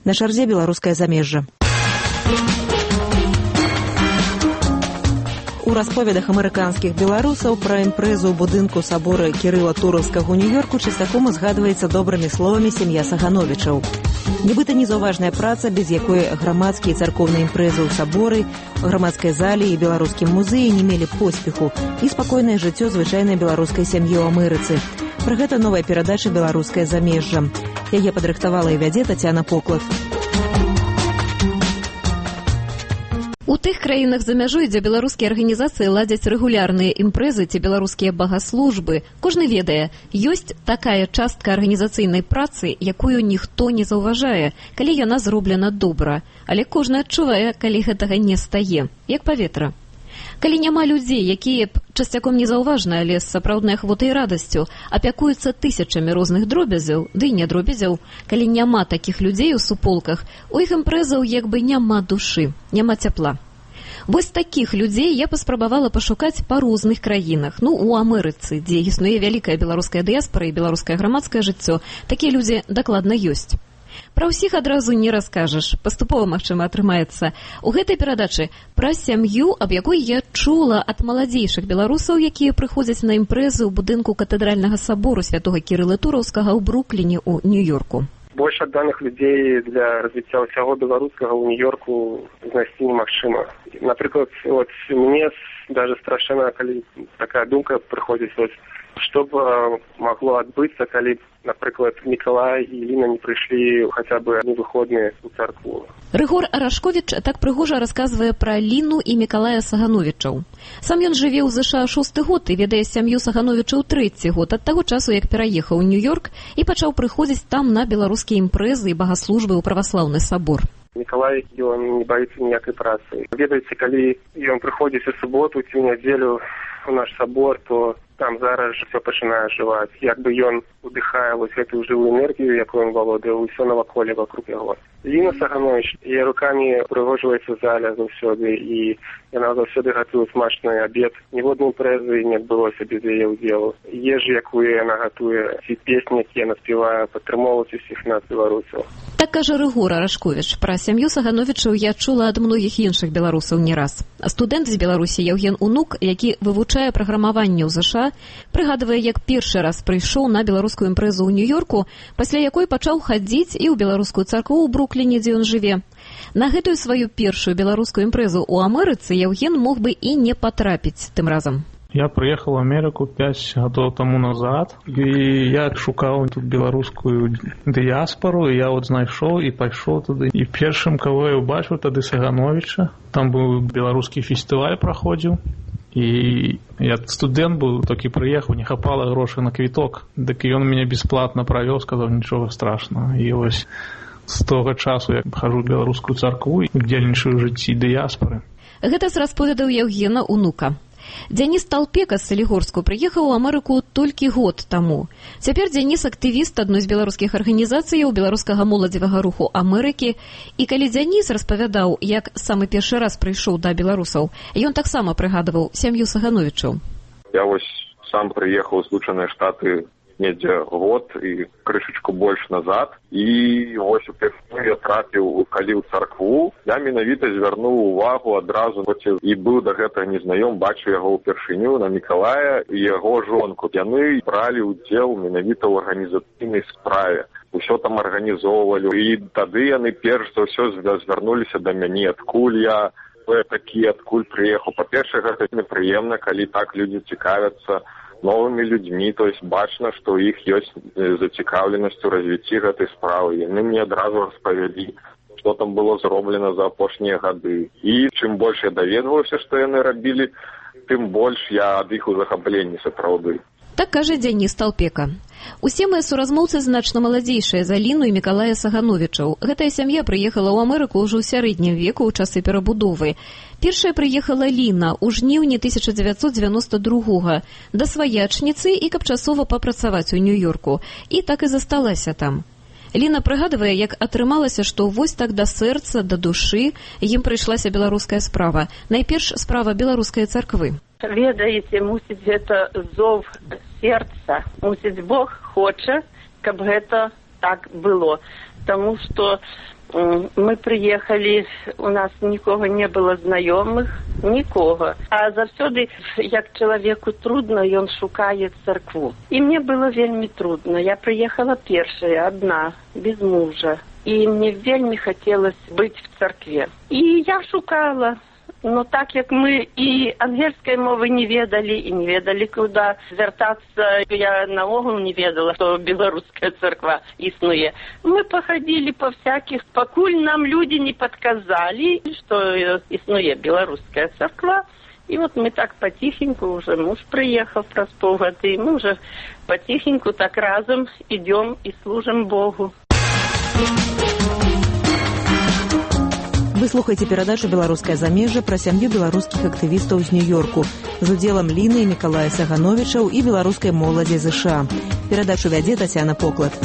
На чарзе беларускае замежжа. У расповедах амерыканскіх беларусаў пра імпрэзу ў будынку сабора Кірыла Тураўскага ў Нью-Йорку частаком узгадваецца добрымі словамі сям'я Сагановічаў. Нібыта незаўважная праца, без якой грамадскія і царкоўныя імпрэзы ў саборы, грамадскай зале і беларускім музеі не мелі поспеху і спакойнае жыццё звычайнай беларускай сям'і ў Амерыцы. Пра гэта новая перадача «Беларускае замежжа». Яе падрыхтавала і вядзе Тацяна Поклад. У тых краінах за мяжой, дзе беларускія арганізацыі ладзяць рэгулярныя імпрэзы ці беларускія багаслужбы, кожны ведае, ёсць такая частка арганізацыйнай працы, якую ніхто не заўважае, калі яна зроблена добра. Але кожны адчувае, калі гэтага не стае, як паветра. Калі няма людзей, якія б часцяком незаўважна, але з сапраўднай ахвотай і радасцю апякуюцца тысячамі розных дробязяў, ды і не дробязяў, калі няма такіх людзей у суполках, у іх імпрэзаў як бы няма душы, няма цяпла. Вось такіх людзей я паспрабавала пашукаць па розных краінах. У Амерыцы, дзе існуе вялікая беларуская дыяспара і беларускае грамадскае жыццё, такія людзі дакладна ёсць. Пра ўсіх адразу не раскажаш, паступова, магчыма, атрымаецца. У гэтай перадачы пра сям'ю, аб якой я чула ад маладзейшых беларусаў, якія прыходзяць на імпрэзы ў будынку катэдральнага сабору святога Кірыла Тураўскага ў Брукліне ў Нью-Йорку. Больш адданых людзей для развіцця ўсяго беларускага ў Нью-Йорку знайсці немагчыма. Напрыклад, мне даже страшна, калі такая думка прыходзіць, што б магло адбыцца, калі, напрыклад, Мікалай і Ліна не прыйшлі хаця бы адны выходныя ў царкву. Рыгор Арашковіч так прыгожа расказвае пра Ліну і Мікалая Сагановічаў. Сам ён жыве ў ЗША 6-й год і ведае сям'ю Сагановічаў 3-й год ад таго часу, як пераехаў у Нью-Йорк і пачаў прыходзіць там на беларускія імпрэзы і багаслужбы ў праваслаўны сабор. Мікалай, ён не баіцца ніякай працы. Ведаеце, калі ён прыходзіць у суботу ці ў нядзелю у наш сабор, то там зараз все пачынае жываць. Як бы ён удыхае гэтую жывую энергію, якую ён валодае, ўсё наваколле вокруг яго. Ліна Саганович, яе рукамі прыгожваецца заля заўсёды, і яна заўсёды гатуе смачны абед. Ніводнай імпрэзы не адбылося без яе ўдзелу. Ежу, якую яна гатуе, ці песні, якія яна спявае, падтрымоўваюць усіх нас, беларусаў. Так кажа Рыгор Арашковіч. Пра сям'ю Сагановічаў я чула ад многіх іншых беларусаў не раз. Студэнт з Беларусі Яўген Унук, які вывучае праграмаванне ў ЗША, прыгадвае, як першы раз прыйшоў на беларускую імпрэзу ў Нью-Йорку, пасля якой пачаў хадзіць і ў беларускую царкву ў Брукліне, дзе ён жыве. На гэтую сваю першую беларускую імпрэзу ў Амерыцы Яўген мог бы і не патрапіць тым разам. Я приехал в Америку 5 годов тому назад, и я шукал тут белорусскую диаспору, и я знайшов и пошел туда. И первым, кого я убачил, тогда Сагановича. Там был белорусский фестиваль проходил. И я студент был, только приехал, не хапало грошей на квиток. Так и он меня бесплатно провел, сказал, ничего страшного. И вот с того часу я хожу в белорусскую церкву и удзельнічаю ў жыцці дыяспоры. Гэта з расповедаў Яўгена Унука. Дзяніс Талпека з Салігорску прыехаў у Амерыку толькі год таму. Цяпер Дзяніс актывіст адной з беларускіх арганізацыяў беларускага моладзевага руху Амерыкі. І калі Дзяніс распавядаў, як самы першы раз прыйшоў да беларусаў, ён таксама прыгадваў сям'ю Сагановічаў. Я сам прыехаў у Злучаныя Штаты недзе год і крышачку больш назад. І упершыню я трапіў, калі ў царкву, я менавіта звярнуў увагу адразу, і быў да гэтага незнаём, бачу яго ўпершыню на Мікалая і яго жонку. Яны бралі ўдзел менавіта ў арганізацыйнай справе. Усё там арганізоўвалі. І тады яны перш за ўсё звярнуліся да мяне, адкуль я такі, адкуль прыехаў. Па-першае, гэта непрыемна, калі так людзі цікавяцца новымі людзьмі, то есть бачна, што ў іх ёсць зацікаўленасць у развіцці гэтай справы. Яны мне адразу распавялі, што там было зроблена за апошнія гады. І чым больш я даведваўся, што яны рабілі, тым больш я ад іх у захапленні сапраўды. Так кажа Дзяніс Талпека. Усе мае суразмоўцы значна маладзейшыя за Ліну і Мікалая Сагановічаў. Гэтая сям'я прыехала ў Амерыку ўжо ў сярэднім веку ў часы перабудовы. Першая прыехала Ліна ў жніўні 1992 да сваячніцы і каб часова папрацаваць у Нью-Йорку. І так і засталася там. Ліна прыгадвае, як атрымалася, што вось так да сэрца, да душы ім прыйшлася беларуская справа. Найперш справа беларускай царквы. Ведаеце, мусіць, гэта зов сердца. Мусіць, Бог хоча, каб гэта так было. тому что мы приехали, у нас нікого не было знайомых, нікого. А завсёды, як чалавеку трудно, ён шукае царкву. І мне было вельмі трудно. Я приехала першая, одна, без мужа. І мне вельмі хотелось быть в царкве. І я шукала. Но так як мы і ангельской мовы не ведали, і не ведали, куда звертаться, я наогул не ведала, что белорусская церква існує. Мы походили по всяких, покуль нам люди не подсказали, что існує белорусская церква. И вот мы так потихоньку, уже муж приехал праз полгода, и мы уже потихоньку так разом идем и служим Богу. Вы слухаеце перадачу «Беларускае замежжа» пра сям'ю беларускіх актывістаў з Нью-Йорку з удзелам Ліны і Мікалая Сагановічаў і беларускай моладзі ЗША. Перадачу вядзе Тацяна Поклад.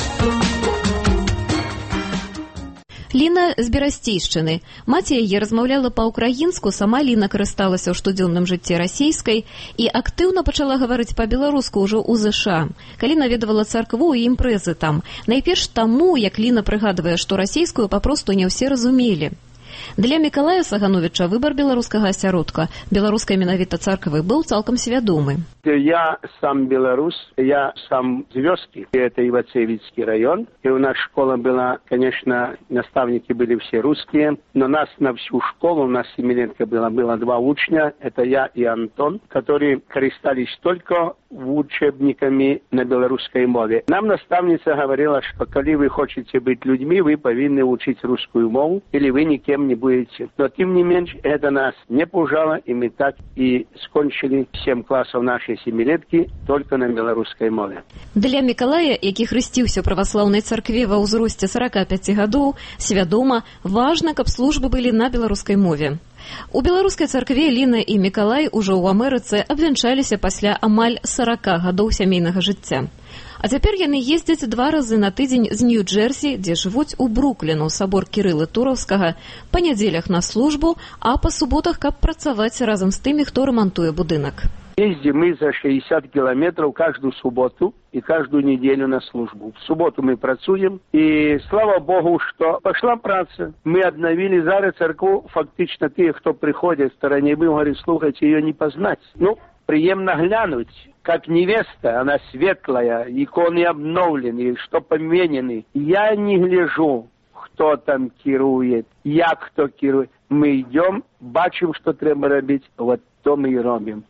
Ліна з Берасцейшчыны. Маці яе размаўляла па-ўкраінску, сама Ліна карысталася ў штодзённым жыцці расійскай і актыўна пачала гаварыць па-беларуску ўжо ў ЗША, калі наведавала царкву і імпрэзы там. Найперш таму, як Ліна прыгадвае, што расійскую папросту не ўсе разумелі. Для Мікалая Сагановіча выбар беларускага асяродка, беларускай менавіта царквы, быў цалкам свядомы. Я сам белорус, я сам с Вёски, это Ивацевицкий район. И у нас школа была, конечно, наставники были все русские, но нас на всю школу, у нас семилетка было два учня, это я и Антон, которые користались только учебниками на белорусской мове. Нам наставница говорила, что когда вы хотите быть людьми, вы повинны учить русскую мову, или вы никем не будете. Но тем не менее, это нас не пужало, и мы так и скончили 7 классов нашей семилетки только на беларускай мове. Для Мікалая, які хрысціўся праваслаўнай царкве ва ўзросце 45 гадоў, свядома, важна, каб службы былі на беларускай мове. У беларускай царкве Ліна і Мікалай ужо ў Амерыцы абвянчаліся пасля амаль 40 гадоў сямейнага жыцця. А цяпер яны ездзяць 2 разы на тыдзень з Нью-Джерсі, дзе жывуць у Брукліну, сабор Кірылы Тураўскага, па нядзелях на службу, а па суботах, каб працаваць разам з тымі, хто рамантуе будынак. Ездим мы за 60 километров каждую субботу и каждую неделю на службу. В субботу мы працуем, и слава Богу, что пошла праца. Мы обновили зараз церкву, фактично те, кто приходит в стороне, мы говорим, слухайте, ее не познать. Ну, приемно глянуть, как невеста, она светлая, иконы обновлены, что поменены. Я не гляжу, кто там керует, як кто керует. Мы идем, бачим, что треба робить, вот то мы и робим.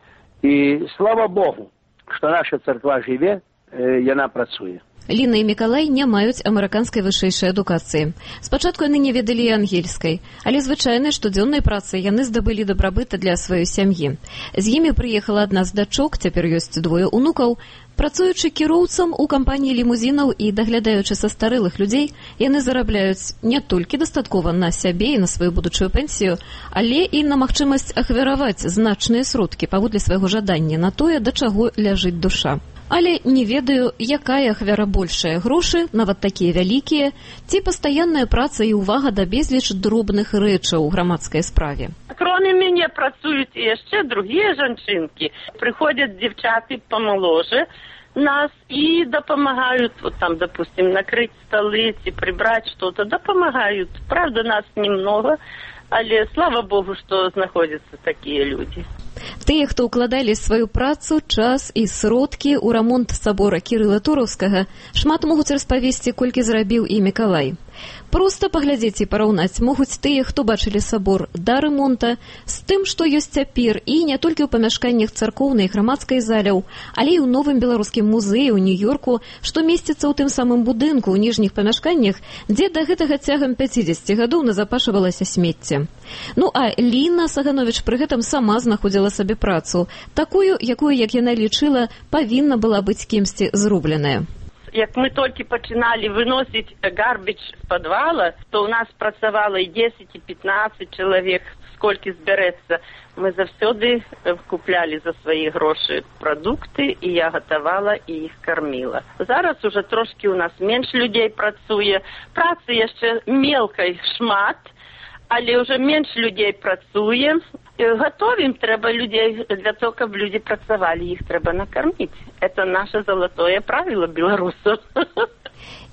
І слава Богу, што наша царква жыве, яна працуе. Ліна і Мікалай не маюць амерыканскай вышэйшай адукацыі. Спачатку яны не ведалі і ангельскай, але звычайнай штодзённай працай яны здабылі дабрабыта для сваёй сям'і. З імі прыехала адна з дачок, цяпер ёсць 2 унукаў. Працуючы кіроўцам у кампаніі лімузінаў і даглядаючы са старэлых людзей, яны зарабляюць не толькі дастаткова на сябе і на сваю будучую пенсію, але і на магчымасць ахвяраваць значныя сродкі паводле свайго жадання на тое, да чаго ляжыць душа. Але не ведаю, якая ахвяра большая, грошы, нават такія вялікія, ці пастаянная праца і ўвага да безліч дробных рэчаў у грамадскай справе. Кроме мяне працуюць і яшчэ другія жанчынкі. Прыходзяць дзяўчаты памаложе нас и допомагают, вот там, допустим, накрыть столы, прибрать что-то, допомагают. Правда, нас немного, але слава Богу, что находятся такие люди. Тыя, хто ўкладалі сваю працу, час і сродкі ў рамонт сабора Кірыла Тураўскага, шмат могуць распавесці, колькі зрабіў і Мікалай. Проста паглядзець і параўнаць могуць тыя, хто бачылі сабор да рамонта, з тым, што ёсць цяпер, і не толькі ў памяшканнях царкоўнай і грамадскай заляў, але і ў новым беларускім музеі ў Нью-Йорку, што месціцца ў тым самым будынку ў ніжніх памяшканнях, дзе да гэтага цягам 50 гадоў назапашвалася смецце. Ну, а Ліна Сагановіч пры гэтым сама знаходзіла сабе працу, такую, якую, як яна лічыла, павінна была быць кімсьці зробленая. Як мы толькі пачыналі выносіць гарбіч з падвала, то ў нас працавала і 10, і 15 чалавек, сколькі збярэцца. Мы заўсёды куплялі за свае грошы прадукты, і я гатавала і іх карміла. Зараз уже трошкі ў нас менш людзей працуе. Працы яшчэ мелкай шмат, але ўжо менш людзей працуе. Готовим трэба людей для того, каб люди працавалі, іх трэба накормить. Это наше золотое правило белорусов.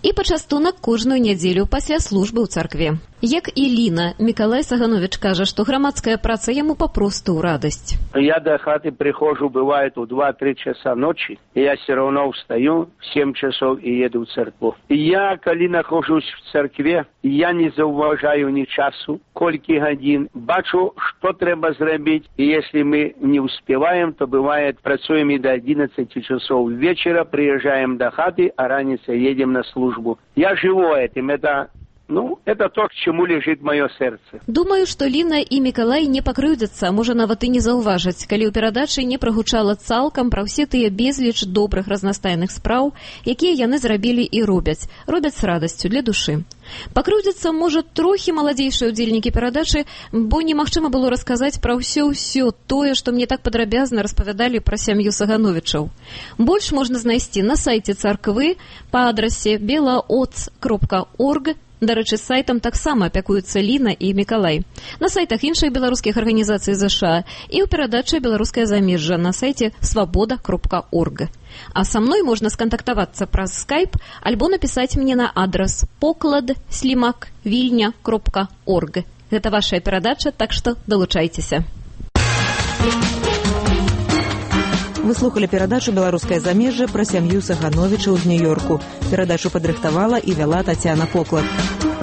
І пачастунак кожную нядзелю пасля службы ў царкве. Як і Ліна, Мікалай Саганович кажа, што грамадская праца яму папросту ў радасць. Я до хаты прихожу, бывает, у 2-3 часа ночи, и я все равно встаю в 7 часов и еду в церковь. И я, коли нахожусь в церкве, я не зауважаю ни часу, кольки годин, бачу, что треба зробить, и если мы не успеваем, то бывает, працуем и до 11 часов вечера, приезжаем до хаты, а раніця едем на службу. Я живу этим, это то, к чему лежит мое сердце. Думаю, што Ліна і Мікалай не пакрыўдзяцца, можа нават і не заўважаць, калі ў перадачы не прагучала цалкам пра ўсе тыя безліч добрых разнастайных спраў, якія яны зрабілі і робяць з радасцю для душы. Пакрыўдзяцца, можа, трохі маладзейшыя ўдзельнікі перадачы, бо немагчыма было расказаць пра ўсё тое, што мне так падрабязна распавядалі пра сям'ю Сагановічаў. Больш можна знайсці на сайце царквы па адрасе belaots.org. Дарэчы, сайтам таксама апякуюцца Ліна і Мікалай. На сайтах іншых беларускіх арганізацый ЗША і ў перадачы «Беларускае замежжа» на сайце свабода.орг. А са мной можна скантактавацца праз скайп альбо напісаць мне на адрас poklad@vilnya.org. Гэта вашая перадача, так што далучайцеся. Вы слухали перадачу «Беларускае замежжа» пра сям'ю Сагановічаў з Нью-Йорку. Перадачу падрыхтавала і вяла Тацяна Поклад.